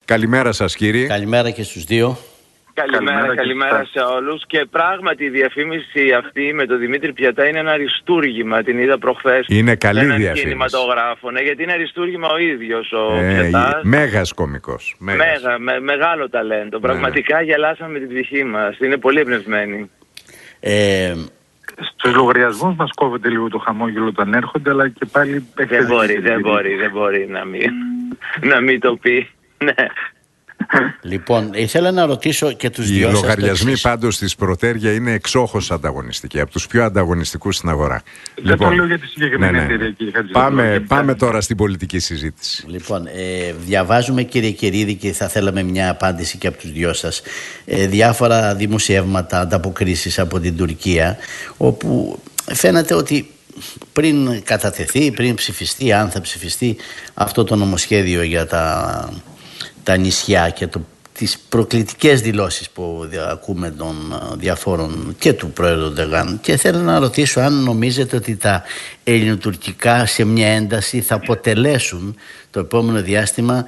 Καλημέρα σας, κύριε. Καλημέρα και στους δύο. Καλημέρα σε όλους. Και πράγματι η διαφήμιση αυτή με τον Δημήτρη Πιατά είναι ένα αριστούργημα. Την είδα προχθές. Είναι καλή διαφήμιση. Κινηματογράφο, ναι, γιατί είναι αριστούργημα ο ίδιος ο Πιατάς. Μέγας κωμικός. Μεγάλο ταλέντο. Πραγματικά γελάσαμε την ψυχή μας. Είναι πολύ εμπνευσμένοι. Στους λογαριασμούς μας κόβεται λίγο το χαμόγελο όταν έρχονται, αλλά και πάλι... Δεν μπορεί να μην το πει. Ναι. Λοιπόν, ήθελα να ρωτήσω και τους δυο σας. Οι λογαριασμοί πάντως της Πρωτέρια είναι εξόχως ανταγωνιστικοί, από τους πιο ανταγωνιστικούς στην αγορά. Δεν το λέω για τη συγκεκριμένη εταιρεία, κύριε Χατζηδάκη. Πάμε τώρα στην πολιτική συζήτηση. Λοιπόν, διαβάζουμε, κύριε Κερίδη, και θα θέλαμε μια απάντηση και από τους δυο σας, διάφορα δημοσιεύματα, ανταποκρίσεις από την Τουρκία, όπου φαίνεται ότι πριν κατατεθεί, πριν ψηφιστεί, αν θα ψηφιστεί αυτό το νομοσχέδιο για τα νησιά και τις προκλητικές δηλώσεις που ακούμε των διαφόρων και του Πρόεδρου Ντεγάν, και θέλω να ρωτήσω αν νομίζετε ότι τα ελληνοτουρκικά σε μια ένταση θα αποτελέσουν το επόμενο διάστημα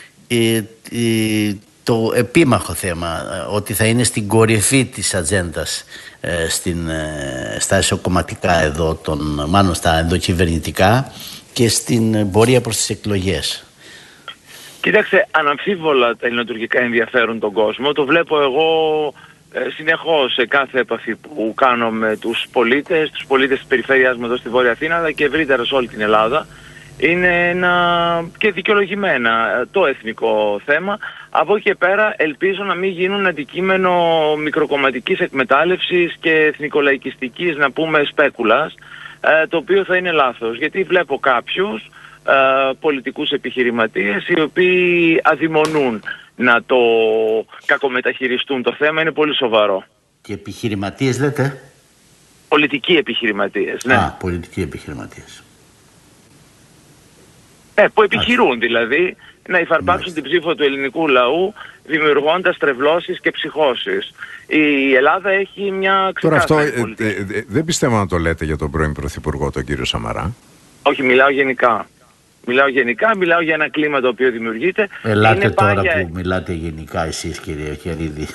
το επίμαχο θέμα, ότι θα είναι στην κορυφή της ατζέντας στα εσωκομματικά εδώ, μάλλον στα ενδοκυβερνητικά και στην πορεία προς τις εκλογές. Κοίταξε, αναμφίβολα τα ελληνοτουρκικά ενδιαφέρουν τον κόσμο. Το βλέπω εγώ συνεχώς σε κάθε επαφή που κάνω με τους πολίτες της περιφέρειάς μου εδώ στη Βόρεια Αθήνα, αλλά και ευρύτερα σε όλη την Ελλάδα. Είναι ένα και δικαιολογημένα το εθνικό θέμα. Από εκεί και πέρα ελπίζω να μην γίνουν αντικείμενο μικροκομματικής εκμετάλλευσης και εθνικολαϊκιστικής, να πούμε, σπέκουλας, το οποίο θα είναι λάθος. Γιατί βλέπω κάποιους πολιτικούς επιχειρηματίες οι οποίοι αδειμονούν να το κακομεταχειριστούν το θέμα. Είναι πολύ σοβαρό. Και επιχειρηματίες λέτε? Πολιτικοί επιχειρηματίες, ναι. Πολιτικοί επιχειρηματίες. Που επιχειρούν δηλαδή να υφαρπάξουν την ψήφο του ελληνικού λαού, δημιουργώντας τρευλώσεις και ψυχώσεις. Η Ελλάδα έχει μια ξεκάθαρη πολιτική. Τώρα αυτό δεν πιστεύω να το λέτε για τον πρώην Πρωθυπουργό, τον κύριο Σαμαρά. Όχι, μιλάω γενικά. Μιλάω για ένα κλίμα το οποίο δημιουργείται. Ελάτε τώρα που μιλάτε γενικά εσείς, κύριε Κερίδη.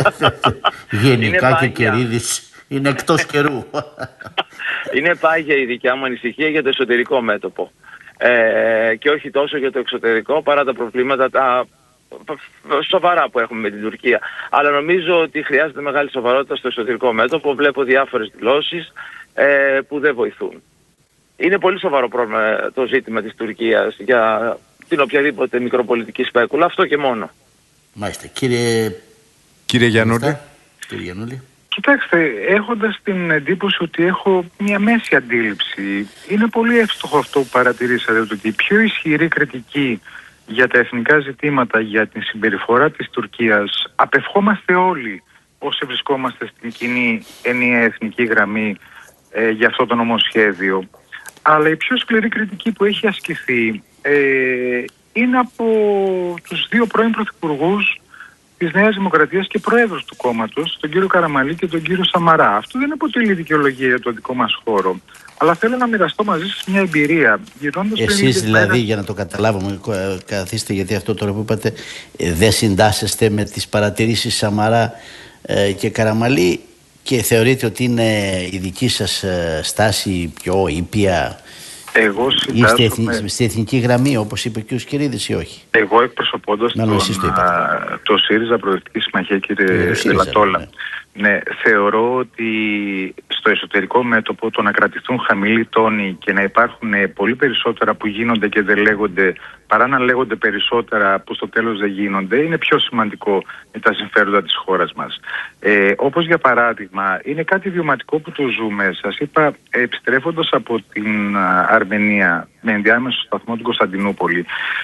Γενικά και Κερίδης είναι εκτός καιρού. Είναι πάγια η δικιά μου ανησυχία για το εσωτερικό μέτωπο. Και όχι τόσο για το εξωτερικό, παρά τα προβλήματα τα σοβαρά που έχουμε με την Τουρκία. Αλλά νομίζω ότι χρειάζεται μεγάλη σοβαρότητα στο εσωτερικό μέτωπο. Βλέπω διάφορες δηλώσεις που δεν βοηθούν. Είναι πολύ σοβαρό πρόβλημα το ζήτημα της Τουρκίας για την οποιαδήποτε μικροπολιτική σπέκουλα, αυτό και μόνο. Μάλιστα. Κύριε Γιαννούλη. Κοιτάξτε, έχοντας την εντύπωση ότι έχω μια μέση αντίληψη, είναι πολύ εύστοχο αυτό που παρατηρήσατε, ότι η πιο ισχυρή κριτική για τα εθνικά ζητήματα, για την συμπεριφορά της Τουρκίας, απευχόμαστε όλοι όσοι βρισκόμαστε στην κοινή ενιαία εθνική γραμμή για αυτό το νομοσχέδιο. Αλλά η πιο σκληρή κριτική που έχει ασκηθεί είναι από τους δύο πρώην πρωθυπουργούς της Νέας Δημοκρατίας και προέδρους του κόμματος, τον κύριο Καραμανλή και τον κύριο Σαμαρά. Αυτό δεν αποτελεί δικαιολογία για το δικό μας χώρο. Αλλά θέλω να μοιραστώ μαζί σας μια εμπειρία. Εσείς δηλαδή, για να το καταλάβουμε, καθίστε, γιατί αυτό τώρα που είπατε, δεν συντάσσεστε με τις παρατηρήσεις Σαμαρά και Καραμανλή και θεωρείτε ότι είναι η δική σας στάση πιο ήπια? Εγώ είστε στη εθνική γραμμή, όπως είπε και ο Σκυρίδης, ή όχι? Εγώ εκπροσωπώντας το ΣΥΡΙΖΑ Προοδευτική Συμμαχία, κύριε Λατόλα, ναι, θεωρώ ότι στο εσωτερικό μέτωπο το να κρατηθούν χαμηλοί τόνοι και να υπάρχουν πολύ περισσότερα που γίνονται και δεν λέγονται, παρά να λέγονται περισσότερα που στο τέλος δεν γίνονται, είναι πιο σημαντικό με τα συμφέροντα της χώρας μας. Όπως για παράδειγμα, είναι κάτι βιωματικό που το ζούμε. Σας είπα, επιστρέφοντας από την Αρμενία με ενδιάμεσο σταθμό του Κωνσταντινούπολη,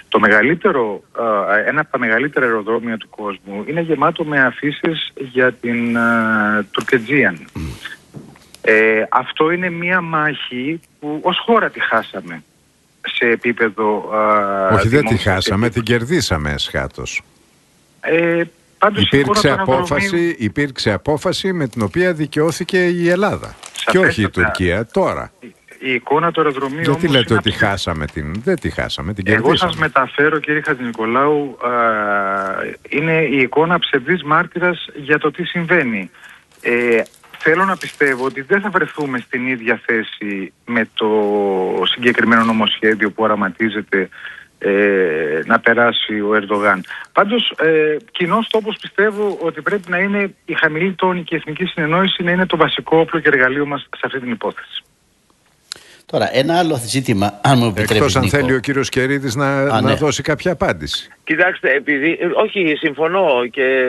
ένα από τα μεγαλύτερα αεροδρόμια του κόσμου είναι γεμάτο με αφήσεις για την Τουρκετζίαν. Αυτό είναι μία μάχη που ως χώρα τη χάσαμε σε επίπεδο... Όχι, δεν τη χάσαμε, την κερδίσαμε εσχάτως. Υπήρξε απόφαση με την οποία δικαιώθηκε η Ελλάδα. Και όχι η Τουρκία τώρα. Η εικόνα του αεροδρομίου. Γιατί λέτε ότι χάσαμε δεν τη χάσαμε, την κερδίσαμε. Εγώ σας μεταφέρω, κύριε Χατζηνικολάου, Είναι η εικόνα ψευδής μάρτυρας για το τι συμβαίνει. Θέλω να πιστεύω ότι δεν θα βρεθούμε στην ίδια θέση με το συγκεκριμένο νομοσχέδιο που οραματίζεται να περάσει ο Ερντογάν. Πάντως, κοινός τόπος πιστεύω ότι πρέπει να είναι η χαμηλή τόνη και η εθνική συνεννόηση να είναι το βασικό όπλο και εργαλείο μας σε αυτή την υπόθεση. Τώρα, ένα άλλο ζήτημα, αν μου επιτρέπεις, εκτός αν Νίκο, θέλει ο κύριος Κερίδης να δώσει κάποια απάντηση. Κοιτάξτε, επειδή, όχι, συμφωνώ και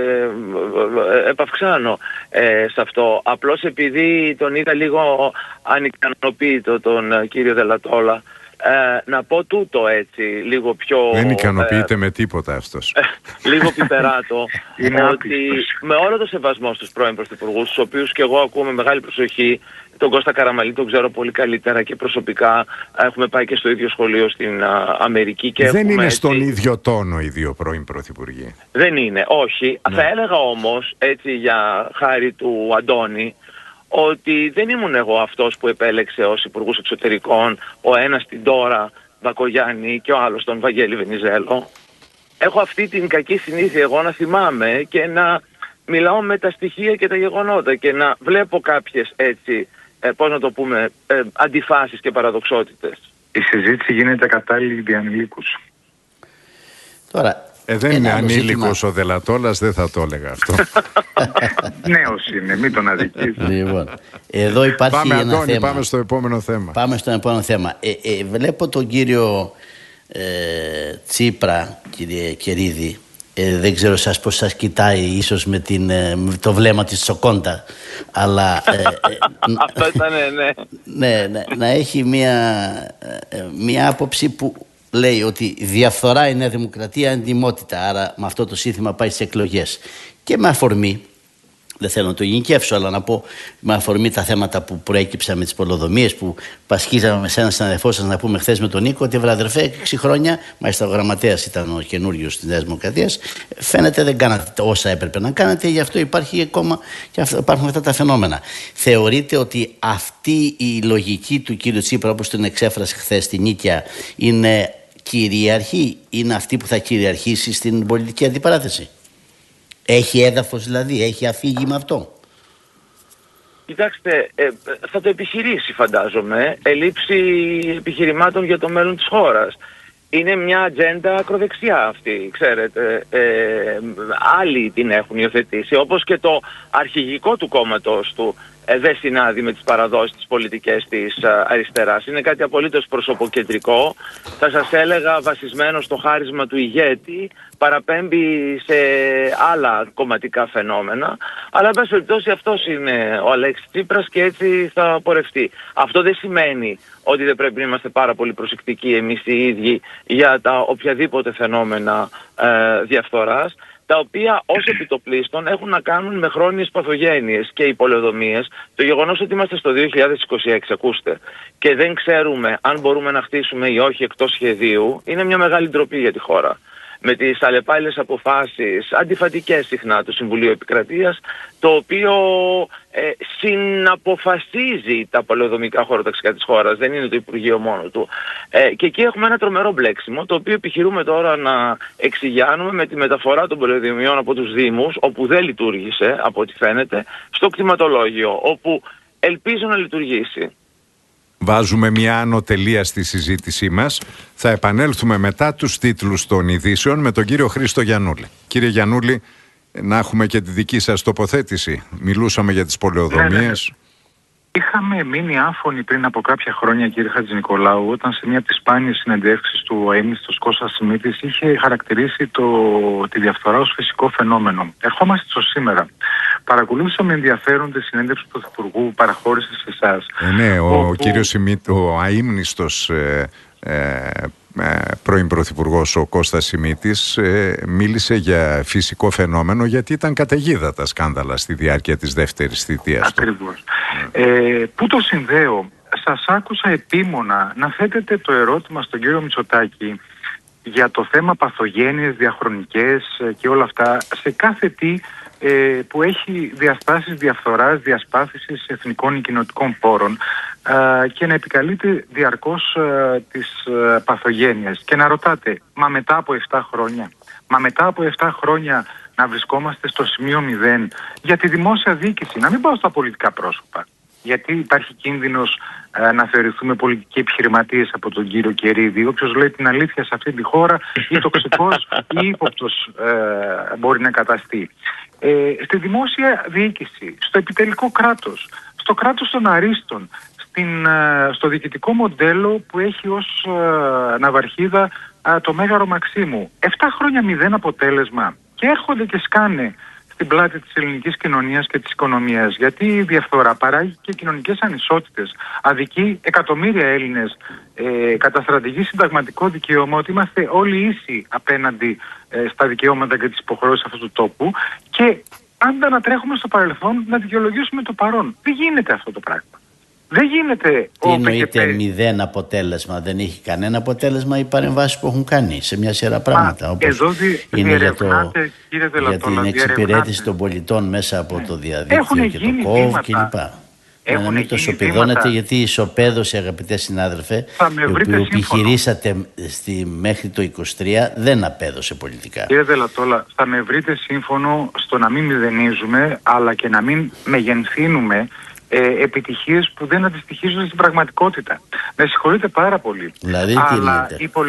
επαυξάνω σε αυτό. Απλώς επειδή τον είδα λίγο ανικανοποίητο τον κύριο Δελατόλα, να πω τούτο έτσι, λίγο πιο... Δεν ικανοποιείται με τίποτα αυτός. Λίγο πιπεράτο, ότι με όλο το σεβασμό στους πρώην πρωθυπουργούς, τους οποίους και εγώ ακούω με μεγάλη προσοχή, τον Κώστα Καραμανλή τον ξέρω πολύ καλύτερα και προσωπικά, έχουμε πάει και στο ίδιο σχολείο στην Αμερική. Και δεν είναι έτσι... στον ίδιο τόνο οι δύο πρώην πρωθυπουργοί. Δεν είναι, όχι. Ναι. Θα έλεγα όμως, έτσι για χάρη του Αντώνη, ότι δεν ήμουν εγώ αυτός που επέλεξε ως υπουργούς εξωτερικών, ο ένας την Ντόρα Μπακογιάννη και ο άλλος τον Βαγγέλη Βενιζέλο. Έχω αυτή την κακή συνήθεια εγώ να θυμάμαι και να μιλάω με τα στοιχεία και τα γεγονότα και να βλέπω κάποιες έτσι, πώς να το πούμε, αντιφάσεις και παραδοξότητες. Η συζήτηση γίνεται κατάλληλη για ανηλίκους. Τώρα, δεν είναι ανήλικος ο Δελατόλας, δεν θα το έλεγα αυτό. Νέος είναι, μην τον αδικείς. Λοιπόν, εδώ υπάρχει πάμε, ένα Αντώνη, θέμα. πάμε στο επόμενο θέμα. Πάμε στο επόμενο θέμα. Βλέπω τον κύριο Τσίπρα, κύριε Κερίδη, δεν ξέρω σας πώς σας κοιτάει, ίσως με το βλέμμα της Τσοκόντα, αλλά αυτό ήταν, ναι, να έχει μια άποψη που λέει ότι διαφθορά είναι δημοκρατία, εντιμότητα, άρα με αυτό το σύνθημα πάει στις εκλογές. Και με αφορμή, δεν θέλω να το γενικεύσω, αλλά να πω με αφορμή τα θέματα που προέκυψαν με τις πολεοδομίες που πασχίζαμε με έναν συναδελφό σας να πούμε χθες με τον Νίκο, ότι βραδερφέ 6 χρόνια, μάλιστα ο γραμματέας ήταν ο καινούριος της Νέας Δημοκρατίας, φαίνεται δεν κάνατε όσα έπρεπε να κάνετε, γι' αυτό υπάρχει ακόμα και υπάρχουν αυτά τα φαινόμενα. Θεωρείτε ότι αυτή η λογική του κύριου Τσίπρα, όπως την εξέφρασε χθες στη Νίκαια, είναι κυριαρχή, είναι αυτή που θα κυριαρχήσει στην πολιτική αντιπαράθεση? Έχει έδαφος δηλαδή, έχει αφήγημα αυτό? Κοιτάξτε, θα το επιχειρήσει φαντάζομαι, ελήψη επιχειρημάτων για το μέλλον της χώρας. Είναι μια ατζέντα ακροδεξιά αυτή, ξέρετε. Άλλοι την έχουν υιοθετήσει, όπως και το αρχηγικό του κόμματος του δεν συνάδει με τις παραδόσεις της πολιτικές της αριστεράς. Είναι κάτι απολύτως προσωποκεντρικό, θα σας έλεγα βασισμένο στο χάρισμα του ηγέτη, παραπέμπει σε άλλα κομματικά φαινόμενα, αλλά εν πάση περιπτώσει αυτός είναι ο Αλέξης Τσίπρας και έτσι θα πορευτεί. Αυτό δεν σημαίνει ότι δεν πρέπει να είμαστε πάρα πολύ προσεκτικοί εμείς οι ίδιοι για τα οποιαδήποτε φαινόμενα διαφθοράς, τα οποία ως επιτοπλίστων έχουν να κάνουν με χρόνιες παθογένειες και οι πολεοδομίες. Το γεγονός ότι είμαστε στο 2026, ακούστε, και δεν ξέρουμε αν μπορούμε να χτίσουμε ή όχι εκτός σχεδίου, είναι μια μεγάλη ντροπή για τη χώρα. Με τις αλλεπάλληλες αποφάσεις, αντιφατικές συχνά του Συμβουλίου Επικρατείας, το οποίο συναποφασίζει τα πολεοδομικά χωροταξικά της χώρας, δεν είναι το Υπουργείο μόνο του. Και εκεί έχουμε ένα τρομερό μπλέξιμο, το οποίο επιχειρούμε τώρα να εξηγιάνουμε με τη μεταφορά των πολεοδομιών από τους Δήμους, όπου δεν λειτουργήσε, από ό,τι φαίνεται, στο κτηματολόγιο, όπου ελπίζω να λειτουργήσει. Βάζουμε μια άνω τελεία στη συζήτησή μας. Θα επανέλθουμε μετά τους τίτλους των ειδήσεων με τον κύριο Χρήστο Γιαννούλη. Κύριε Γιαννούλη, να έχουμε και τη δική σας τοποθέτηση. Μιλούσαμε για τις πολεοδομίες. Ναι. Είχαμε μείνει άφωνοι πριν από κάποια χρόνια, κύριε Χατζηνικολάου, όταν σε μια από τις σπάνιες συνεντεύξεις του ο έμνηστος Κώστας Σιμίτης είχε χαρακτηρίσει τη διαφθορά ως φυσικό φαινόμενο. Ερχόμαστε στο σήμερα. Παρακολούθησα με ενδιαφέρον τη συνέντευξη του Πρωθυπουργού που παραχώρησε σε εσάς. Ναι, ο κύριος Σιμίτης, ο αείμνηστος πρώην Πρωθυπουργός ο Κώστας Σιμίτης μίλησε για φυσικό φαινόμενο, γιατί ήταν καταιγίδα τα σκάνδαλα στη διάρκεια της δεύτερης θητείας του. Ακριβώς. Πού το συνδέω? Σας άκουσα επίμονα να θέτετε το ερώτημα στον κύριο Μητσοτάκη για το θέμα παθογένειες, διαχρονικές και όλα αυτά σε κάθε τι που έχει διαστάσεις διαφθοράς, διασπάθησης εθνικών ή κοινοτικών πόρων και να επικαλείται διαρκώς τις παθογένειες και να ρωτάτε, μα μετά από 7 χρόνια, Μα μετά από 7 χρόνια να βρισκόμαστε στο σημείο 0 για τη δημόσια διοίκηση, να μην πάω στα πολιτικά πρόσωπα. Γιατί υπάρχει κίνδυνος να θεωρηθούμε πολιτικοί επιχειρηματίες από τον κύριο Κερίδη. Όποιος λέει την αλήθεια σε αυτή τη χώρα ή τοξικός ή ύποπτος μπορεί να καταστεί. Στη δημόσια διοίκηση, στο επιτελικό κράτος, στο κράτος των αρίστων, στο διοικητικό μοντέλο που έχει ως ναυαρχίδα το Μέγαρο Μαξίμου. 7 χρόνια 0 αποτέλεσμα και έρχονται και σκάνε στην πλάτη της ελληνικής κοινωνίας και της οικονομίας, γιατί η διαφθορά παράγει και κοινωνικές ανισότητες. Αδικεί εκατομμύρια Έλληνες, καταστρατηγεί συνταγματικό δικαίωμα ότι είμαστε όλοι ίσοι απέναντι στα δικαιώματα και τις υποχρεώσεις αυτού του τόπου, και πάντα να τρέχουμε στο παρελθόν να δικαιολογήσουμε το παρόν. Δεν γίνεται αυτό το πράγμα. Δεν γίνεται. Τι εννοείται 0 αποτέλεσμα? Δεν έχει κανένα αποτέλεσμα οι παρεμβάσεις που έχουν κάνει σε μια σειρά πράγματα. Όπως είναι για την εξυπηρέτηση των πολιτών μέσα από το διαδίκτυο και το κόβ κλπ. Να μην το σοπεδώνετε, γιατί η ισοπαίδωση, αγαπητέ συνάδελφε, που επιχειρήσατε μέχρι το 23 δεν απέδωσε πολιτικά. Κύριε Δελατόλα, θα με βρείτε σύμφωνο στο να μην μηδενίζουμε, αλλά και να μην μεγενθύνουμε επιτυχίες που δεν αντιστοιχίζουν στην πραγματικότητα. Με συγχωρείτε πάρα πολύ. Δηλαδή, αλλά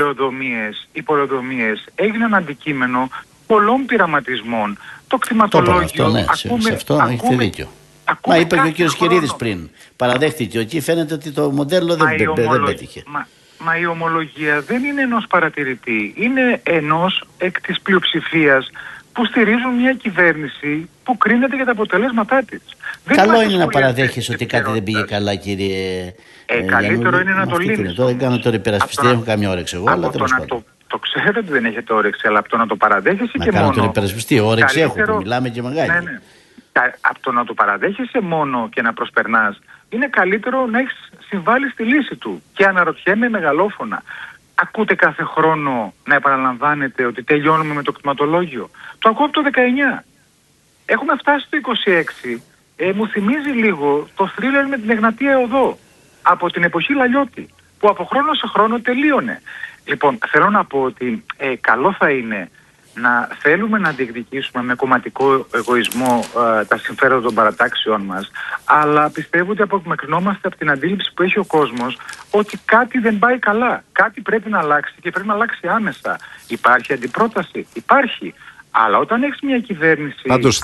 οι πολεοδομίες έγιναν αντικείμενο πολλών πειραματισμών. Το κτηματολόγιο. Σε αυτό έχετε δίκιο. Μα είπε και ο κύριος Κερίδης πριν. Παραδέχτηκε ότι φαίνεται ότι το μοντέλο δεν πέτυχε. Μα η ομολογία δεν είναι ενός παρατηρητή. Είναι ενός εκ της πλειοψηφίας που στηρίζουν μια κυβέρνηση που κρίνεται για τα αποτελέσματά της. Καλό είναι να παραδέχεις ότι κάτι δεν πήγε καλά, κύριε. Καλύτερο είναι να το λύνεις. Δεν κάνω τώρα υπερασπιστή, έχω καμία όρεξη εγώ, αλλά τέλος πάντων. Το ξέρω ότι δεν έχετε όρεξη, αλλά από το να το παραδέχεσαι και μόνο. Να κάνω τον υπερασπιστή, όρεξη έχω, που μιλάμε και μεγάλη. Ναι. Από το να το παραδέχεσαι μόνο και να προσπερνάς, είναι καλύτερο να έχεις συμβάλει στη λύση του. Και αναρωτιέμαι μεγαλόφωνα. Ακούτε κάθε χρόνο να επαναλαμβάνετε ότι τελειώνουμε με το κτηματολόγιο? Το ακούω από το 19. Έχουμε φτάσει στο 26. Μου θυμίζει λίγο το θρίλερ με την Εγνατία Οδό από την εποχή Λαλιώτη, που από χρόνο σε χρόνο τελείωνε. Λοιπόν, θέλω να πω ότι καλό θα είναι να θέλουμε να διεκδικήσουμε με κομματικό εγωισμό τα συμφέροντα των παρατάξεων μας, αλλά πιστεύω ότι απομακρυνόμαστε από την αντίληψη που έχει ο κόσμος ότι κάτι δεν πάει καλά. Κάτι πρέπει να αλλάξει και πρέπει να αλλάξει άμεσα. Υπάρχει αντιπρόταση? Υπάρχει. Αλλά όταν έχεις μια κυβέρνηση... Πάντως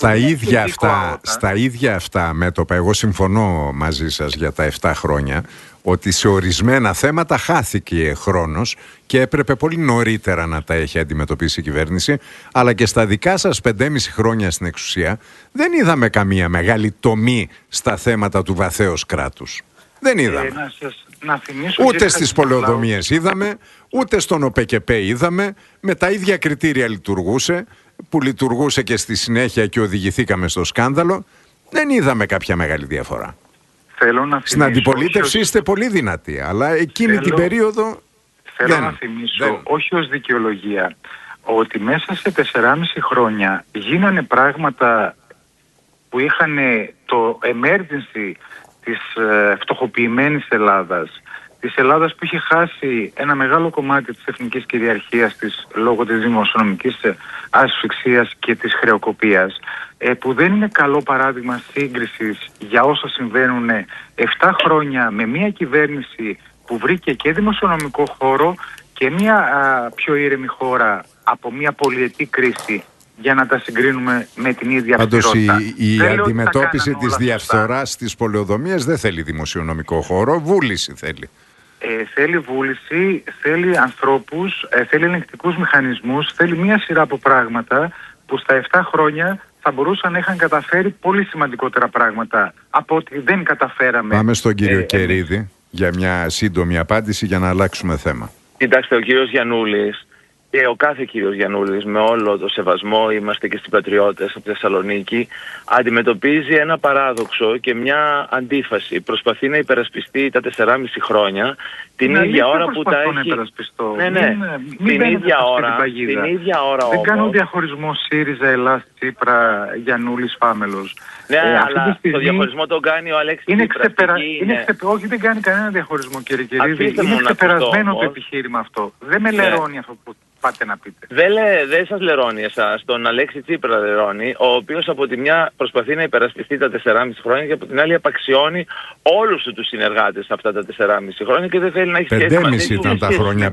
στα ίδια αυτά μέτωπα, εγώ συμφωνώ μαζί σας για τα 7 χρόνια, ότι σε ορισμένα θέματα χάθηκε χρόνος και έπρεπε πολύ νωρίτερα να τα έχει αντιμετωπίσει η κυβέρνηση, αλλά και στα δικά σας 5,5 χρόνια στην εξουσία δεν είδαμε καμία μεγάλη τομή στα θέματα του βαθέως κράτους. Δεν είδαμε. Ούτε στις πολεοδομίες είδαμε, ούτε στον ΟΠΕΚΕΠΕ είδαμε, με τα ίδια κριτήρια λειτουργούσε, που λειτουργούσε και στη συνέχεια και οδηγηθήκαμε στο σκάνδαλο. Δεν είδαμε κάποια μεγάλη διαφορά. Στην αντιπολίτευση είστε πολύ δυνατοί, αλλά εκείνη την περίοδο... Θέλω να θυμίσω, όχι ως δικαιολογία, ότι μέσα σε 4,5 χρόνια γίνανε πράγματα που είχαν το emergency της φτωχοποιημένης Ελλάδας, της Ελλάδας που είχε χάσει ένα μεγάλο κομμάτι της εθνικής κυριαρχίας της λόγω της δημοσιονομικής ασφυξίας και της χρεοκοπίας, που δεν είναι καλό παράδειγμα σύγκρισης για όσα συμβαίνουν 7 χρόνια με μια κυβέρνηση που βρήκε και δημοσιονομικό χώρο και μια πιο ήρεμη χώρα από μια πολυετή κρίση, για να τα συγκρίνουμε με την ίδια αυστηρότητα. Πάντως η αντιμετώπιση της διαφθοράς στις πολεοδομίες δεν θέλει δημοσιονομικό χώρο, βούληση θέλει. Θέλει βούληση, θέλει ανθρώπους, θέλει ελεγκτικούς μηχανισμούς, θέλει μια σειρά από πράγματα που στα 7 χρόνια θα μπορούσαν να είχαν καταφέρει πολύ σημαντικότερα πράγματα από ότι δεν καταφέραμε. Πάμε στον κύριο Κερίδη για μια σύντομη απάντηση για να αλλάξουμε θέμα. Κοιτάξτε, ο κύριος Γιαννούλης και ο κάθε κύριος Γιαννούλης, με όλο το σεβασμό, είμαστε και στις Πατριώτες από τη Θεσσαλονίκη, αντιμετωπίζει ένα παράδοξο και μια αντίφαση. Προσπαθεί να υπερασπιστεί τα 4,5 χρόνια την ίδια ώρα που τα έχει... Ναι. Την ίδια ώρα δεν όμως... κάνω διαχωρισμό ΣΥΡΙΖΑ, Ελλάς, Τσίπρα, Γιαννούλης, Φάμελος. Ναι, αλλά το διαχωρισμό τον κάνει ο Αλέξης Τσίπρας. Όχι, δεν κάνει κανένα διαχωρισμό, κύριε Κυρίδη. Είναι ξεπερασμένο το επιχείρημα αυτό. Δεν με λερώνει αυτό που πάτε να πείτε. Δεν σας λερώνει εσάς. Τον Αλέξη Τσίπρα λερώνει, ο οποίος από τη μια προσπαθεί να υπερασπιστεί τα 4,5 χρόνια και από την άλλη απαξιώνει όλους τους συνεργάτες αυτά τα 4,5 χρόνια και δεν θέλει να έχει σχέση μαζί τους. 5,5 ήταν τα χρόνια.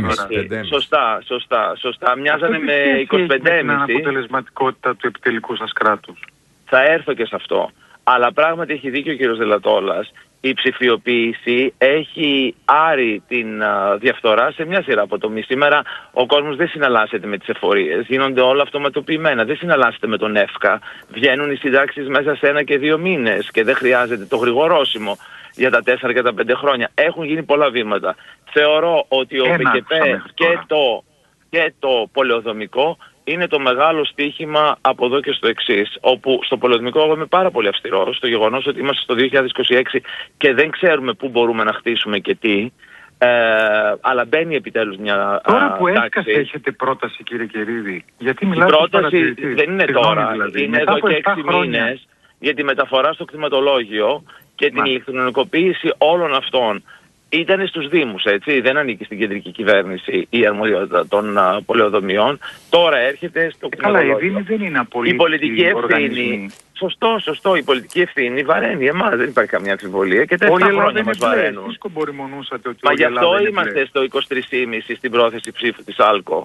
5,5. Σωστά. Μοιάζανε με 25,5. Την αναποτελεσματικότητα του επιτελικού σας κράτους. Θα έρθω και σε αυτό. Αλλά πράγματι έχει δίκιο ο κύριος Δελατόλας. Η ψηφιοποίηση έχει άρει την διαφθορά σε μια σειρά από τομείς. Σήμερα ο κόσμος δεν συναλλάσσεται με τις εφορίες, γίνονται όλα αυτοματοποιημένα, δεν συναλλάσσεται με τον ΕΦΚΑ. Βγαίνουν οι συντάξεις μέσα σε 1 και 2 μήνες και δεν χρειάζεται το γρηγορόσημο για τα 4 και τα 5 χρόνια. Έχουν γίνει πολλά βήματα. Θεωρώ ότι ο ΠΚΠ και το πολεοδομικό είναι το μεγάλο στοίχημα από εδώ και στο εξής, όπου στο πολεοδομικό εγώ είμαι πάρα πολύ αυστηρός, στο γεγονός ότι είμαστε στο 2026 και δεν ξέρουμε πού μπορούμε να χτίσουμε και τι, αλλά μπαίνει επιτέλους μια τώρα που έσκασε έχετε πρόταση, κύριε Κερίδη, γιατί μιλάτε? Η πρόταση δεν είναι τώρα, δηλαδή, είναι εδώ και 6 μήνες για τη μεταφορά στο κτηματολόγιο και την ηλεκτρονικοποίηση όλων αυτών. Ήταν στους Δήμους, έτσι, δεν ανήκει στην κεντρική κυβέρνηση η αρμοδιότητα των πολεοδομιών. Τώρα έρχεται στο κτηματολόγιο. Καλά, οι Δήμοι δεν είναι απολύτως. Η πολιτική ευθύνη, σωστό, η πολιτική ευθύνη βαραίνει εμάς, δεν υπάρχει καμία αμφιβολία και 4 χρόνια μας βαραίνουν. Μα γι' αυτό είμαστε στο 23,5 στην πρόθεση ψήφου της ΑΛΚΟ.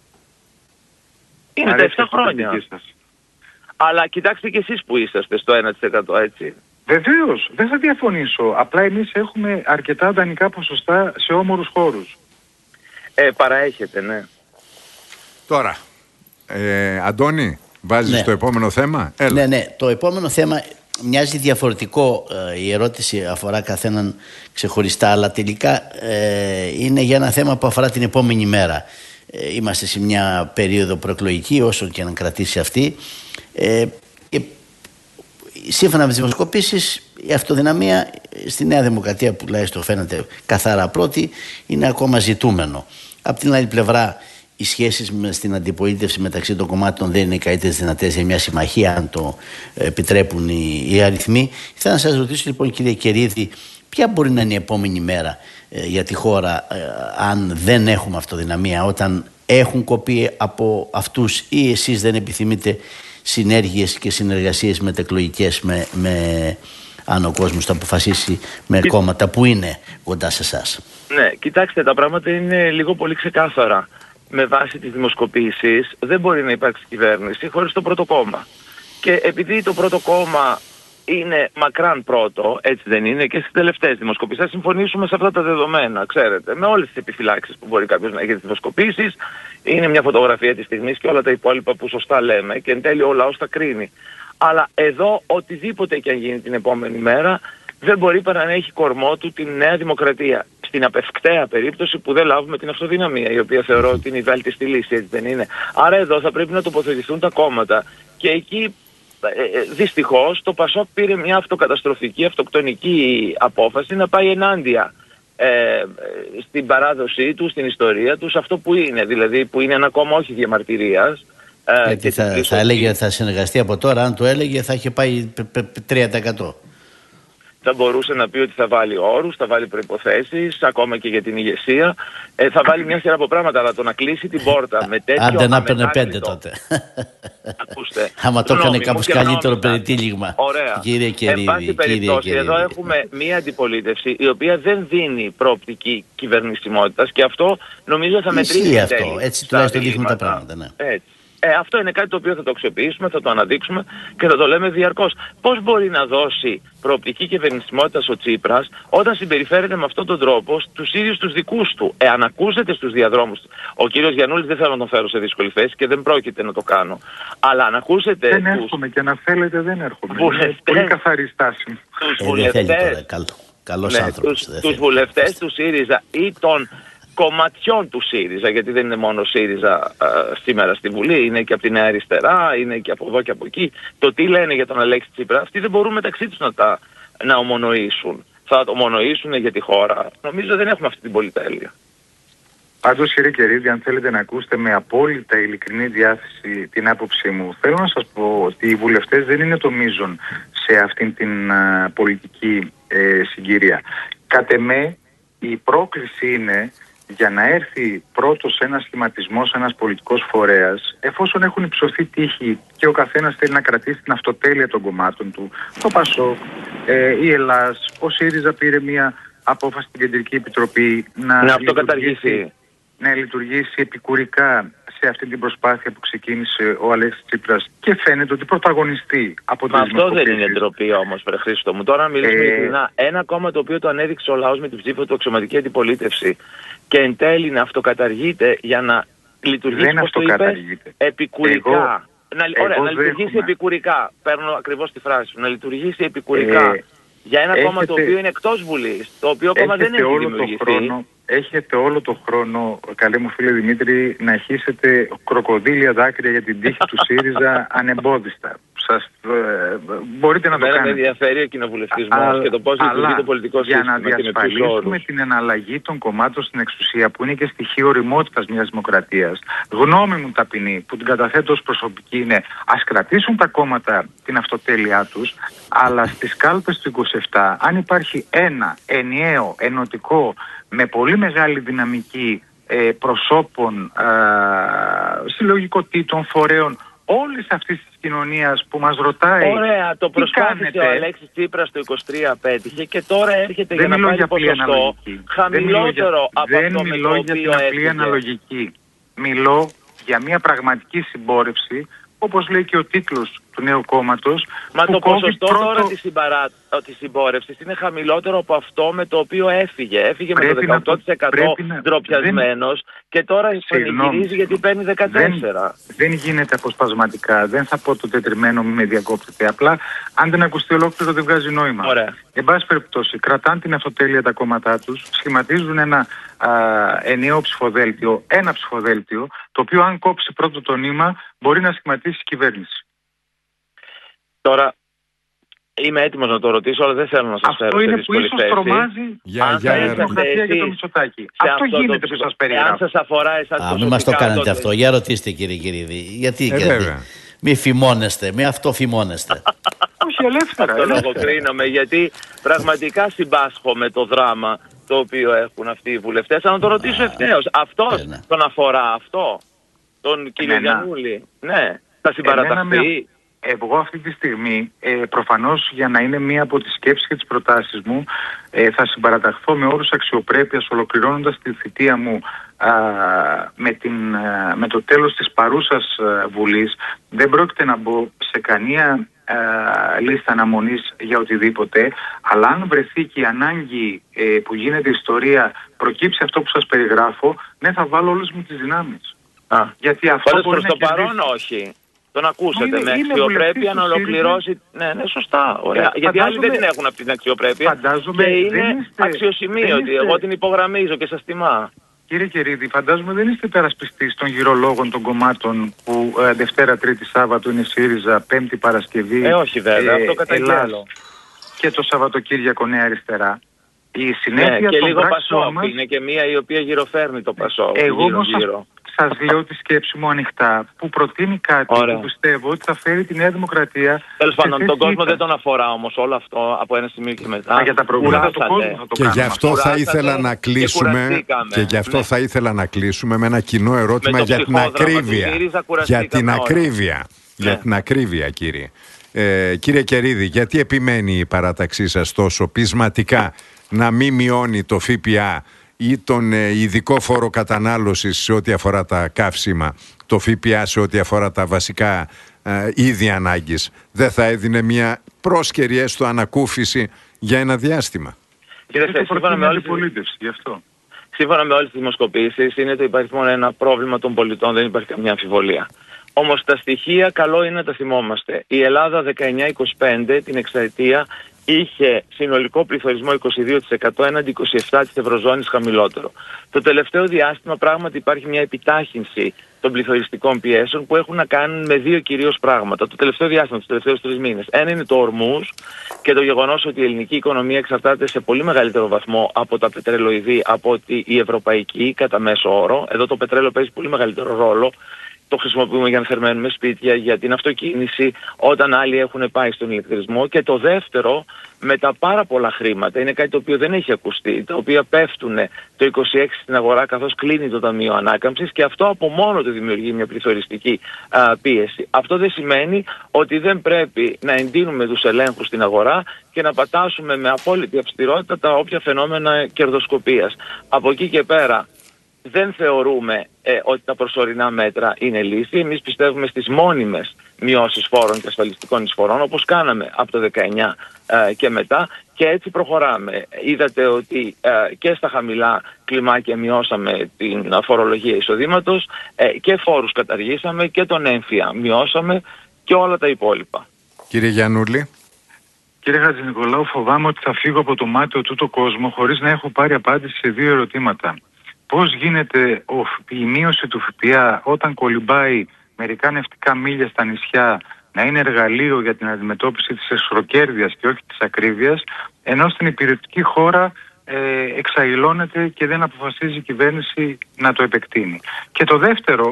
Είναι τα 7 χρόνια. Αλλά κοιτάξτε και εσείς που είσαστε στο 1%, έτσι. Βεβαίως, δεν θα διαφωνήσω. Απλά εμείς έχουμε αρκετά δανεικά ποσοστά σε όμορους χώρους. Παραέχεται, ναι. Τώρα, Αντώνη, βάζεις το επόμενο θέμα? Έλα. Ναι, το επόμενο θέμα μοιάζει διαφορετικό. Η ερώτηση αφορά καθέναν ξεχωριστά, αλλά τελικά είναι για ένα θέμα που αφορά την επόμενη μέρα. Είμαστε σε μια περίοδο προεκλογική, όσο και να κρατήσει αυτή. Σύμφωνα με τις δημοσκοπήσεις, η αυτοδυναμία στη Νέα Δημοκρατία, που τουλάχιστον φαίνεται καθαρά πρώτη, είναι ακόμα ζητούμενο. Απ' την άλλη πλευρά, οι σχέσεις στην αντιπολίτευση μεταξύ των κομμάτων δεν είναι οι καλύτερες δυνατές για μια συμμαχία, αν το επιτρέπουν οι αριθμοί. Θέλω να σας ρωτήσω λοιπόν, κύριε Κερίδη, ποια μπορεί να είναι η επόμενη μέρα για τη χώρα, αν δεν έχουμε αυτοδυναμία, όταν έχουν κοπεί από αυτούς ή εσείς δεν επιθυμείτε συνέργειες και συνεργασίες μετεκλογικές αν ο κόσμος θα αποφασίσει με κόμματα που είναι κοντά σε εσάς? Ναι, κοιτάξτε, τα πράγματα είναι λίγο πολύ ξεκάθαρα. Με βάση τις δημοσκοπήσεις δεν μπορεί να υπάρξει κυβέρνηση χωρίς το πρώτο κόμμα. Και επειδή το πρώτο κόμμα είναι μακράν πρώτο, έτσι δεν είναι, και στις τελευταίες δημοσκοπήσεις θα συμφωνήσουμε σε αυτά τα δεδομένα, ξέρετε, με όλες τις επιφυλάξεις που μπορεί κάποιος να έχει τις δημοσκοπήσεις. Είναι μια φωτογραφία της στιγμής και όλα τα υπόλοιπα που σωστά λέμε και εν τέλει ο λαός θα κρίνει. Αλλά εδώ οτιδήποτε και αν γίνει την επόμενη μέρα δεν μπορεί παρά να έχει κορμό του την Νέα Δημοκρατία. Στην απευκταία περίπτωση που δεν λάβουμε την αυτοδυναμία, η οποία θεωρώ ότι είναι η βέλτιστη λύση, έτσι δεν είναι? Άρα εδώ θα πρέπει να τοποθετηθούν τα κόμματα και εκεί δυστυχώς το ΠΑΣΟΚ πήρε μια αυτοκαταστροφική, αυτοκτονική απόφαση να πάει ενάντια στην παράδοσή του, στην ιστορία του, σε αυτό που είναι, δηλαδή που είναι ένα κόμμα όχι διαμαρτυρίας. Γιατί θα έλεγε ότι θα συνεργαστεί από τώρα, αν το έλεγε θα είχε πάει 3%. Θα μπορούσε να πει ότι θα βάλει όρους, θα βάλει προϋποθέσεις, ακόμα και για την ηγεσία. Θα βάλει μια σειρά από πράγματα, αλλά το να κλείσει την πόρτα με τέτοιο... Άντε να παίρνε 5 τότε. Ακούστε. Άμα το έκανε κάπως καλύτερο περιτύλιγμα. Ωραία. Κύριε Κερίδη. Εν πάση περιπτώσει, εδώ έχουμε μια αντιπολίτευση η οποία δεν δίνει προοπτική κυβερνησιμότητας και αυτό νομίζω θα μετρήσει. Ισχύει αυτό. Έτσι τουλάχιστον δείχνουν τα πράγματα. Ναι. Έτσι. Αυτό είναι κάτι το οποίο θα το αξιοποιήσουμε, θα το αναδείξουμε και θα το λέμε διαρκώς. Πώς μπορεί να δώσει προοπτική κυβερνησιμότητα ο Τσίπρας όταν συμπεριφέρεται με αυτόν τον τρόπο στους ίδιους τους δικούς του? Αν ακούσετε στους διαδρόμους, ο κύριος Γιαννούλης δεν θέλω να τον φέρω σε δύσκολη θέση και δεν πρόκειται να το κάνω. Αλλά αν ακούσετε. Δεν έρχομαι και να θέλετε δεν έρχομαι. Πολύ καθαρή στάση. Τους βουλευτές. Καλός άνθρωπος. Τους βουλευτές του ΣΥΡΙΖΑ ή των κομματιών του ΣΥΡΙΖΑ, γιατί δεν είναι μόνο ΣΥΡΙΖΑ σήμερα στη Βουλή, είναι και από τη Νέα Αριστερά, είναι και από εδώ και από εκεί. Το τι λένε για τον Αλέξη Τσίπρα, αυτοί δεν μπορούν μεταξύ τους να ομονοήσουν. θα το μονοήσουν για τη χώρα. Νομίζω δεν έχουμε αυτή την πολυτέλεια. Πάντως, κύριε Κερίδη, αν θέλετε να ακούσετε με απόλυτα ειλικρινή διάθεση την άποψή μου, θέλω να σας πω ότι οι βουλευτές δεν είναι το μείζον σε αυτήν την πολιτική συγκυρία. Κατ' εμέ, η πρόκληση είναι για να έρθει πρώτος ένας σχηματισμός, ένας πολιτικός φορέας, εφόσον έχουν υψωθεί τύχη και ο καθένας θέλει να κρατήσει την αυτοτέλεια των κομμάτων του, το ΠΑΣΟΚ, η Ελλάς, ο ΣΥΡΙΖΑ πήρε μια απόφαση στην Κεντρική Επιτροπή να αυτοκαταργήσει. Να λειτουργήσει επικουρικά σε αυτή την προσπάθεια που ξεκίνησε ο Αλέξης Τσίπρας και φαίνεται ότι πρωταγωνιστεί από την αυτό δεν είναι ντροπή όμως, βρε Χρήστο μου. Τώρα να μιλήσουμε ειλικρινά. Ένα κόμμα το οποίο το ανέδειξε ο λαός με την ψήφο του αξιωματική αντιπολίτευση και εν τέλει να αυτοκαταργείται για να λειτουργήσει, όπως το είπες, επικουρικά. Να λειτουργήσει επικουρικά. Παίρνω ακριβώς τη φράση σου. Να λειτουργήσει επικουρικά για ένα κόμμα το οποίο είναι εκτός Βουλής, το οποίο κόμμα δεν έχει δημιουργηθεί. Έχετε όλο το χρόνο, καλέ μου φίλε Δημήτρη, να χύσετε κροκοδίλια δάκρυα για την τύχη του ΣΥΡΙΖΑ ανεμπόδιστα. Μπορείτε να το κάνετε. Με ενδιαφέρει ο κοινοβουλευτισμός και το πώς λειτουργεί το πολιτικό σύστημα. Για να διασφαλίσουμε την εναλλαγή των κομμάτων στην εξουσία, που είναι και στοιχείο ωριμότητας μιας δημοκρατίας, γνώμη μου ταπεινή, που την καταθέτω ως προσωπική, είναι ας κρατήσουν τα κόμματα την αυτοτέλειά τους, αλλά στις κάλπες του 27, αν υπάρχει ένα ενιαίο, ενωτικό, με πολύ μεγάλη δυναμική προσώπων, συλλογικοτήτων, φορέων, όλης αυτής της κοινωνίας που μας ρωτάει. Ωραία, το προσπάθησε ο Αλέξης Τσίπρας το 23, πέτυχε και τώρα έρχεται για να πάρει ποσοστό χαμηλότερο από αυτό με το οποίο έφυγε. Αναλογική. Μιλώ για μια πραγματική συμπόρευση, όπως λέει και ο τίτλος του νέου κόμματος. Μα το ποσοστό τώρα της συμπόρευσης είναι χαμηλότερο από αυτό με το οποίο έφυγε. Έφυγε με το 18% ντροπιασμένος και τώρα πανηγυρίζει γιατί παίρνει 14%. Δεν γίνεται αποσπασματικά. Δεν θα πω το τετριμένο, μη με διακόπτετε. Απλά αν δεν ακουστεί ολόκληρο δεν βγάζει νόημα. Ωραία. Εν πάση περιπτώσει, κρατάνε την αυτοτέλεια τα κόμματά τους, σχηματίζουν ένα ενιαίο ψηφοδέλτιο, ένα ψηφοδέλτιο, το οποίο αν κόψει πρώτο το νήμα μπορεί να σχηματίσει κυβέρνηση. Τώρα, είμαι έτοιμος να το ρωτήσω, αλλά δεν θέλω να σας φέρω σε δύσκολη θέση. Αυτό είναι που ίσως τρομάζει η δημοκρατία και το Μητσοτάκη. Αυτό γίνεται που σας περιγράφω. Αν σας αφορά εσάς προσωπικά... Μην μας το κάνετε αυτό. Για ρωτήστε, κύριε Κυρίδη. Γιατί μη φημώνεστε, μη αυτοφημώνεστε. Όχι, ελεύθερα. Αυτό λογοκρίνομαι, γιατί πραγματικά συμπάσχω με το δράμα το οποίο έχουν αυτοί οι βουλευτές. Αν το ρωτήσω ευθέως, αυτός τον αφορά αυτό, τον κύριο Γιαννούλη. Ναι, θα συμπαραταχθεί. Εγώ αυτή τη στιγμή, προφανώς για να είναι μία από τις σκέψεις και τις προτάσεις μου, θα συμπαραταχθώ με όρους αξιοπρέπειας, ολοκληρώνοντας τη θητεία μου με το τέλος της παρούσας Βουλής. Δεν πρόκειται να μπω σε κανένα λίστα αναμονής για οτιδήποτε, αλλά αν βρεθεί και η ανάγκη που γίνεται ιστορία, προκύψει αυτό που σας περιγράφω, ναι, θα βάλω όλες μου τις δυνάμεις. Γιατί αυτό μπορεί προς το παρόν όχι. Τον ακούσατε με αξιοπρέπεια να ολοκληρώσει. Ναι, σωστά. Ωραία. Γιατί άλλοι δεν την έχουν αυτή την αξιοπρέπεια. Και είναι αξιοσημείωτη. Εγώ την υπογραμμίζω και σας τιμά. Κύριε Κερίδη, φαντάζομαι δεν είστε υπερασπιστής των γυρολόγων των κομμάτων που Δευτέρα, Τρίτη, Σάββατο είναι ΣΥΡΙΖΑ, Πέμπτη, Παρασκευή. Όχι βέβαια, αυτό καταγγέλλω. Και το Σαββατοκύριακο Νέα Αριστερά. Η συνέχεια και των λίγο Πασόκ. μας... Είναι και μία η οποία γυροφέρνει το Πασόκ. Εγώ γύρω. Σας λέω τη σκέψη μου ανοιχτά, που προτείνει κάτι που πιστεύω ότι θα φέρει τη Νέα Δημοκρατία. Τέλος πάντων, τον κόσμο δεν τον αφορά όμως όλο αυτό από ένα σημείο και μετά. Για τα προβλήματα του κόσμου θα το κάνουμε. Και γι' αυτό θα ήθελα να κλείσουμε. Και γι' αυτό θα ήθελα να κλείσουμε με ένα κοινό ερώτημα για την ακρίβεια. Για την ακρίβεια. Για την ακρίβεια, κύριε. Κύριε Κερίδη, γιατί επιμένει η παράταξή σας τόσο πεισματικά να μην μειώνει το ΦΠΑ ή τον ειδικό φόρο κατανάλωσης σε ό,τι αφορά τα καύσιμα, το ΦΠΑ σε ό,τι αφορά τα βασικά είδη ανάγκης? Δεν θα έδινε μια πρόσκαιρη έστω ανακούφιση για ένα διάστημα? Σύμφωνα με όλες τις δημοσκοπήσεις είναι το υπαριθμόν ένα πρόβλημα των πολιτών, δεν υπάρχει καμιά αμφιβολία. Όμως τα στοιχεία καλό είναι να τα θυμόμαστε. Η Ελλάδα 19-25 την εξαετία είχε συνολικό πληθωρισμό 22% έναντι 27% της Ευρωζώνης χαμηλότερο. Το τελευταίο διάστημα πράγματι υπάρχει μια επιτάχυνση των πληθωριστικών πιέσεων που έχουν να κάνουν με δύο κυρίως πράγματα. Το τελευταίο διάστημα, τους τελευταίους 3 μήνες. Ένα είναι το ορμούς και το γεγονός ότι η ελληνική οικονομία εξαρτάται σε πολύ μεγαλύτερο βαθμό από τα πετρελοειδή από ότι η ευρωπαϊκή κατά μέσο όρο. Εδώ το πετρέλαιο παίζει πολύ μεγαλύτερο ρόλο. Το χρησιμοποιούμε για να θερμαίνουμε σπίτια, για την αυτοκίνηση, όταν άλλοι έχουν πάει στον ηλεκτρισμό. Και το δεύτερο, με τα πάρα πολλά χρήματα, είναι κάτι το οποίο δεν έχει ακουστεί, τα οποία πέφτουν το 26 στην αγορά καθώς κλείνει το Ταμείο Ανάκαμψης και αυτό από μόνο του δημιουργεί μια πληθωριστική πίεση. Αυτό δεν σημαίνει ότι δεν πρέπει να εντείνουμε τους ελέγχους στην αγορά και να πατάσουμε με απόλυτη αυστηρότητα τα όποια φαινόμενα κερδοσκοπίας. Από εκεί και πέρα, δεν θεωρούμε ότι τα προσωρινά μέτρα είναι λύση. Εμείς πιστεύουμε στις μόνιμες μειώσεις φόρων και ασφαλιστικών εισφορών, όπως κάναμε από το 19 και μετά, και έτσι προχωράμε. Είδατε ότι και στα χαμηλά κλιμάκια μειώσαμε την φορολογία εισοδήματος και φόρους καταργήσαμε και τον έμφυα μειώσαμε και όλα τα υπόλοιπα. Κύριε Γιαννούλη. Κύριε Χατζηνικολάου, φοβάμαι ότι θα φύγω από το μάτι τούτο κόσμο χωρίς να έχω πάρει απάντηση σε 2 ερωτήματα. Πώς γίνεται η μείωση του ΦΠΑ όταν κολυμπάει μερικά νευτικά μίλια στα νησιά να είναι εργαλείο για την αντιμετώπιση της εσχροκέρδειας και όχι της ακρίβειας, ενώ στην υπηρετική χώρα εξαϊλώνεται και δεν αποφασίζει η κυβέρνηση να το επεκτείνει. Και το δεύτερο,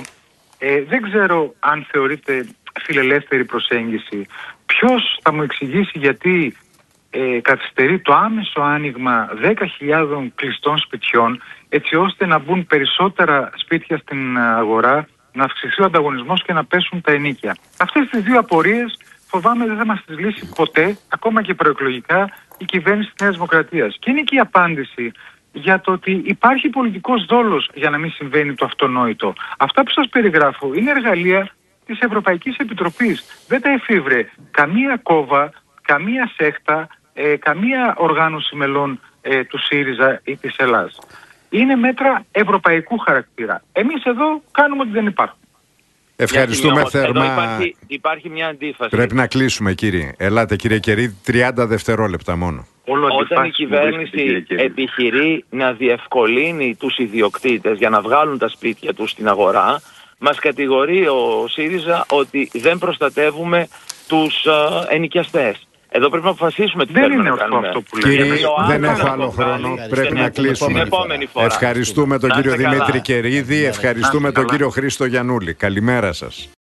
δεν ξέρω αν θεωρείται φιλελεύθερη προσέγγιση. Ποιος θα μου εξηγήσει γιατί καθυστερεί το άμεσο άνοιγμα 10.000 κλειστών σπιτιών, έτσι ώστε να μπουν περισσότερα σπίτια στην αγορά, να αυξηθεί ο ανταγωνισμός και να πέσουν τα ενοίκια. Αυτές τις 2 απορίες φοβάμαι δεν θα μας τις λύσει ποτέ, ακόμα και προεκλογικά, η κυβέρνηση της Νέας Δημοκρατίας. Και είναι και η απάντηση για το ότι υπάρχει πολιτικός δόλος για να μην συμβαίνει το αυτονόητο. Αυτά που σας περιγράφω είναι εργαλεία της Ευρωπαϊκής Επιτροπής. Δεν τα εφήβρε καμία κόβα, καμία σέχτα, καμία οργάνωση μελών του ΣΥΡΙΖΑ ή της Ελλάδας. Είναι μέτρα ευρωπαϊκού χαρακτήρα. Εμείς εδώ κάνουμε ότι δεν υπάρχουν. Ευχαριστούμε θερμά. Υπάρχει μια αντίφαση. Πρέπει να κλείσουμε, κύριε. Ελάτε, κύριε Κερίδη, 30 δευτερόλεπτα μόνο. Όταν η κυβέρνηση επιχειρεί να διευκολύνει τους ιδιοκτήτες για να βγάλουν τα σπίτια τους στην αγορά, μας κατηγορεί ο ΣΥΡΙΖΑ ότι δεν προστατεύουμε τους ενοικιαστές. Εδώ πρέπει να αποφασίσουμε τι θέλουμε να κάνουμε. Αυτό που λέμε. Κύριε, δεν έχω άλλο χρόνο. Πρέπει να κλείσουμε. Ευχαριστούμε τον κύριο Δημήτρη Κερίδη. Ευχαριστούμε τον κύριο Χρήστο Γιαννούλη. Καλημέρα σας.